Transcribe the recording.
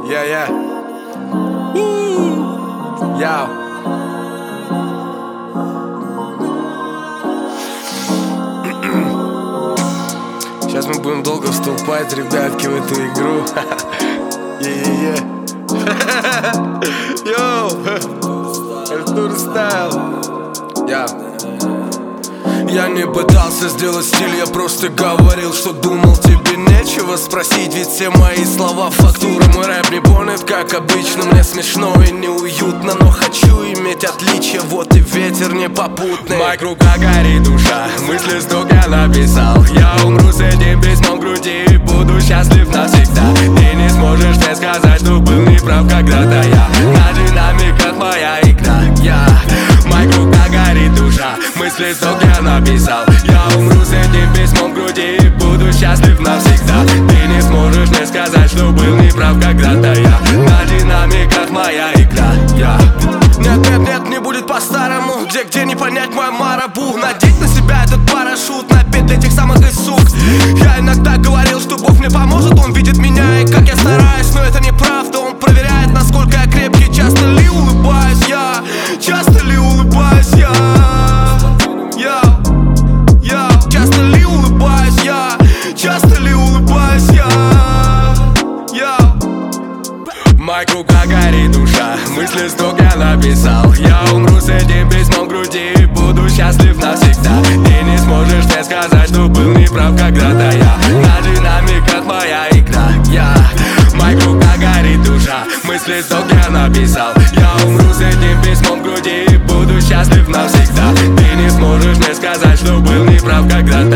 Yeah. Яу. Сейчас мы будем долго вступать, ребятки, в эту игру. Йоу, Артур Стайл. Я не пытался сделать стиль, я просто говорил, что думал, тебе нечего спросить. Ведь все мои слова фактура, мой рэп не понят, как обычно. Мне смешно и неуютно, но хочу иметь отличие. Вот и ветер непопутный. Моя рука горит, душа, мысли стук я написал. Я умру с этим письмом в груди и буду счастлив навсегда. Ты не сможешь мне сказать, что был неправ когда-то я. На динамиках моя игра, моя рука горит, душа, мысли стук я написал. Я умру с этим письмом в груди и буду счастлив навсегда. Ты не сможешь мне сказать, что был неправ когда-то я. На динамиках моя игра, Нет, не будет по-старому. Где не понять мою марабу. Надеть на себя этот парашют, напеть для тех самых и сук. Я иногда говорил, что Бог мне поможет. Он видит меня и как я стараюсь, но это неправда. Он проверяет, насколько я крепкий. Часто ли улыбаюсь я? Часто ли улыбаюсь я? Часто ли улыбаюсь я? Часто ли улыбаюсь я? Моя рука горит, душа, мысли стук я написал. Я умру с этим письмом в груди и буду счастлив навсегда. Ты не сможешь мне сказать, что был неправ когда-то я. На динамиках моя игра, Моя рука горит, душа, мысли стук я написал. Я умру с этим письмом в груди и буду счастлив навсегда. Ты не сможешь мне сказать, что был неправ когда-то